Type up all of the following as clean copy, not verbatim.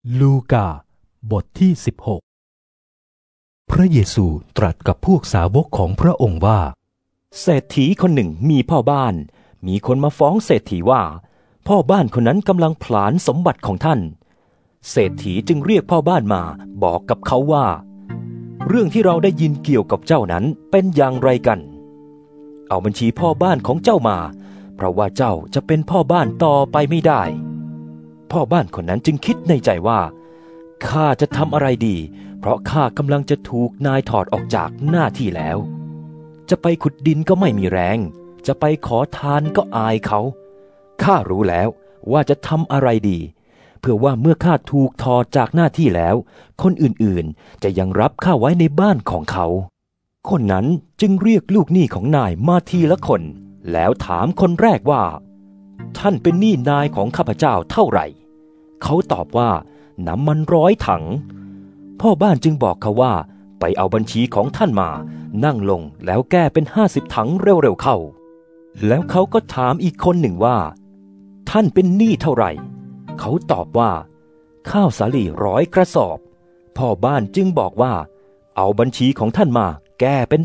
ลูกาบทที่16พระเยซูตรัสกับพวกสาวกของพระองค์ว่าเศรษฐีคนหนึ่งมีพ่อบ้านมีคนมาฟ้องเศรษฐีว่าพ่อบ้านคนนั้นกำลังผลาญสมบัติของท่านเศรษฐีจึงเรียกพ่อบ้านมาบอกกับเขาว่าเรื่องที่เราได้ยินเกี่ยวกับเจ้านั้นเป็นอย่างไรกันเอาบัญชีพ่อบ้านของเจ้ามาเพราะว่าเจ้าจะเป็นพ่อบ้านต่อไปไม่ได้พ่อบ้านคนนั้นจึงคิดในใจว่าข้าจะทำอะไรดีเพราะข้ากำลังจะถูกนายถอดออกจากหน้าที่แล้วจะไปขุดดินก็ไม่มีแรงจะไปขอทานก็อายเขาข้ารู้แล้วว่าจะทำอะไรดีเพื่อว่าเมื่อข้าถูกถอดจากหน้าที่แล้วคนอื่นๆจะยังรับข้าไว้ในบ้านของเขาคนนั้นจึงเรียกลูกหนี้ของนายมาทีละคนแล้วถามคนแรกว่าท่านเป็นหนี้นายของข้าพเจ้าเท่าไหร่เขาตอบว่าน้ำมัน100 ถังพ่อบ้านจึงบอกเขาว่าไปเอาบัญชีของท่านมานั่งลงแล้วแก้เป็น50 ถังเร็วๆเข้าแล้วเขาก็ถามอีกคนหนึ่งว่าท่านเป็นหนี้เท่าไหร่เขาตอบว่าข้าวสาลี100 กระสอบพ่อบ้านจึงบอกว่าเอาบัญชีของท่านมาแก้เป็น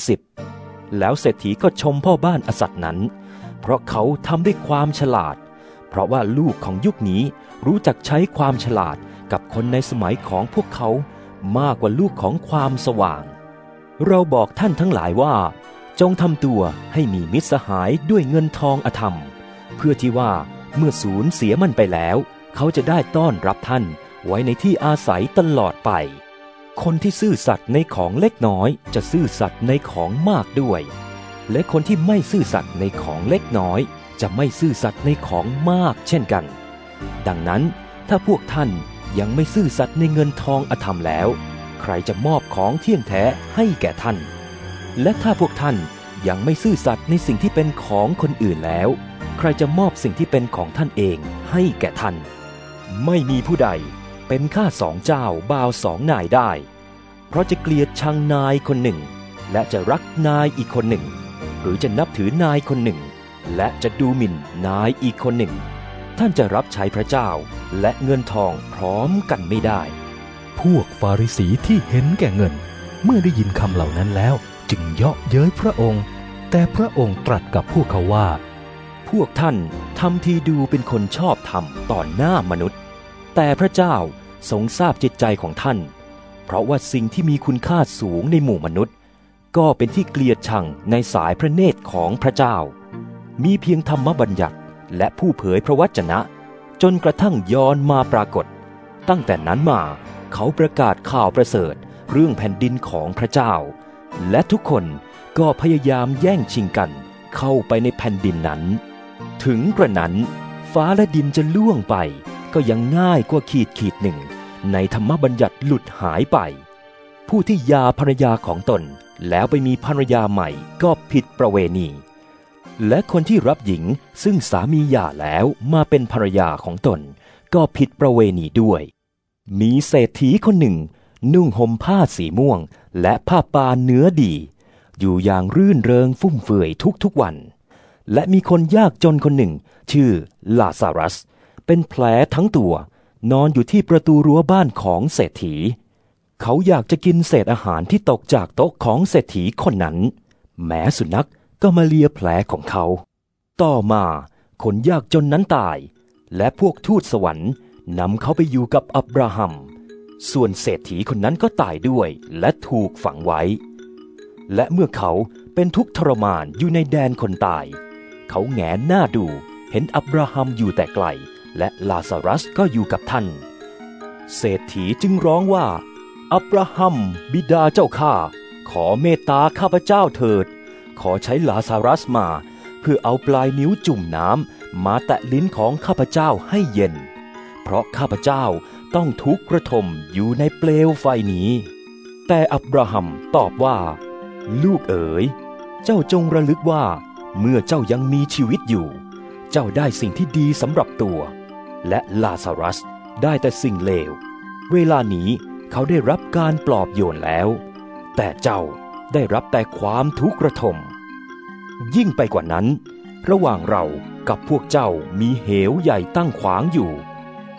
80แล้วเศรษฐีก็ชมพ่อบ้านอสัตย์นั้นเพราะเขาทำด้วยความฉลาดเพราะว่าลูกของยุคนี้รู้จักใช้ความฉลาดกับคนในสมัยของพวกเขามากกว่าลูกของความสว่างเราบอกท่านทั้งหลายว่าจงทำตัวให้มีมิตรสหายด้วยเงินทองอธรรมเพื่อที่ว่าเมื่อสูญเสียมันไปแล้วเขาจะได้ต้อนรับท่านไว้ในที่อาศัยตลอดไปคนที่ซื่อสัตย์ในของเล็กน้อยจะซื่อสัตย์ในของมากด้วยและคนที่ไม่ซื่อสัตย์ในของเล็กน้อยจะไม่ซื่อสัตย์ในของมากเช่นกันดังนั้นถ้าพวกท่านยังไม่ซื่อสัตย์ในเงินทองอธรรมแล้วใครจะมอบของเที่ยงแท้ให้แก่ท่านและถ้าพวกท่านยังไม่ซื่อสัตย์ในสิ่งที่เป็นของคนอื่นแล้วใครจะมอบสิ่งที่เป็นของท่านเองให้แก่ท่านไม่มีผู้ใดเป็นข้า2 เจ้าบ่าว2 นายได้เพราะจะเกลียดชังนายคนหนึ่งและจะรักนายอีกคนหนึ่งหรือจะนับถือนายคนหนึ่งและจะดูหมิ่นนายอีกคนหนึ่งท่านจะรับใช้พระเจ้าและเงินทองพร้อมกันไม่ได้พวกฟาริสีที่เห็นแก่เงินเมื่อได้ยินคำเหล่านั้นแล้วจึงเยาะเย้ยพระองค์แต่พระองค์ตรัสกับพวกเขาว่าพวกท่านทำทีดูเป็นคนชอบธรรมต่อหน้ามนุษย์แต่พระเจ้าทรงทราบจิตใจของท่านเพราะว่าสิ่งที่มีคุณค่าสูงในหมู่มนุษย์ก็เป็นที่เกลียดชังในสายพระเนตรของพระเจ้ามีเพียงธรรมบัญญัติและผู้เผยพระวจนะจนกระทั่งยอห์นมาปรากฏตั้งแต่นั้นมาเขาประกาศข่าวประเสริฐเรื่องแผ่นดินของพระเจ้าและทุกคนก็พยายามแย่งชิงกันเข้าไปในแผ่นดินนั้นถึงกระนั้นฟ้าและดินจะล่วงไปก็ยังง่ายกว่าขีดหนึ่งในธรรมบัญญัติหลุดหายไปผู้ที่หย่าภรรยาของตนแล้วไปมีภรรยาใหม่ก็ผิดประเวณีและคนที่รับหญิงซึ่งสามีหย่าแล้วมาเป็นภรรยาของตนก็ผิดประเวณีด้วยมีเศรษฐีคนหนึ่งนุ่งห่มผ้าสีม่วงและผ้าป่าเนื้อดีอยู่อย่างรื่นเริงฟุ่มเฟือยทุกวันและมีคนยากจนคนหนึ่งชื่อลาซารัสเป็นแผลทั้งตัวนอนอยู่ที่ประตูรั้วบ้านของเศรษฐีเขาอยากจะกินเศษอาหารที่ตกจากโต๊ะของเศรษฐีคนนั้นแม้สุนัขก็มาเลียแผลของเขาต่อมาคนยากจนนั้นตายและพวกทูตสวรรค์นำเขาไปอยู่กับอับราฮัมส่วนเศรษฐีคนนั้นก็ตายด้วยและถูกฝังไว้และเมื่อเขาเป็นทุกข์ทรมานอยู่ในแดนคนตายเขาแหงนหน้าดูเห็นอับราฮัมอยู่แต่ไกลและลาซารัสก็อยู่กับท่านเศรษฐีจึงร้องว่าอับราฮัมบิดาเจ้าข้าขอเมตตาข้าพเจ้าเถิดขอใช้ลาซารัสมาเพื่อเอาปลายนิ้วจุ่มน้ำมาแตะลิ้นของข้าพเจ้าให้เย็นเพราะข้าพเจ้าต้องทุกข์ระทมอยู่ในเปลวไฟนี้แต่อับราฮัมตอบว่าลูกเอ๋ยเจ้าจงระลึกว่าเมื่อเจ้ายังมีชีวิตอยู่เจ้าได้สิ่งที่ดีสำหรับตัวและลาซารัสได้แต่สิ่งเลวเวลานี้เขาได้รับการปลอบโยนแล้วแต่เจ้าได้รับแต่ความทุกข์ระทมยิ่งไปกว่านั้นระหว่างเรากับพวกเจ้ามีเหวใหญ่ตั้งขวางอยู่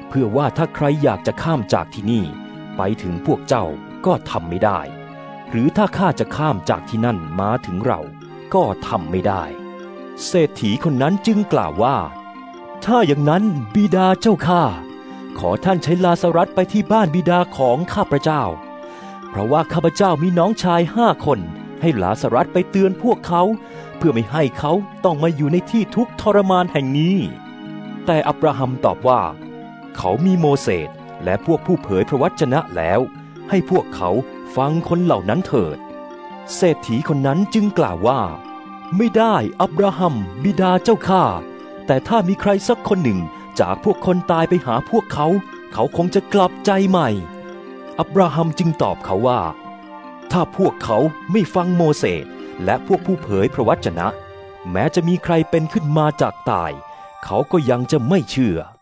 เพื่อว่าถ้าใครอยากจะข้ามจากที่นี่ไปถึงพวกเจ้าก็ทำไม่ได้หรือถ้าข้าจะข้ามจากที่นั่นมาถึงเราก็ทำไม่ได้เศรษฐีคนนั้นจึงกล่าวว่าถ้าอย่างนั้นบิดาเจ้าข้าขอท่านใช้ลาซารัสไปที่บ้านบิดาของข้าพเจ้าเพราะว่าข้าพเจ้ามีน้องชาย5 คนให้ลาซารัสไปเตือนพวกเขาเพื่อไม่ให้เขาต้องมาอยู่ในที่ทุกข์ทรมานแห่งนี้แต่อับราฮัมตอบว่าเขามีโมเสสและพวกผู้เผยพระวจนะแล้วให้พวกเขาฟังคนเหล่านั้นเถิดเศรษฐีคนนั้นจึงกล่าวว่าไม่ได้อับราฮัมบิดาเจ้าข้าแต่ถ้ามีใครสักคนหนึ่งจากพวกคนตายไปหาพวกเขาเขาคงจะกลับใจใหม่อับราฮัมจึงตอบเขาว่าถ้าพวกเขาไม่ฟังโมเสสและพวกผู้เผยพระวจนะแม้จะมีใครเป็นขึ้นมาจากตายเขาก็ยังจะไม่เชื่อ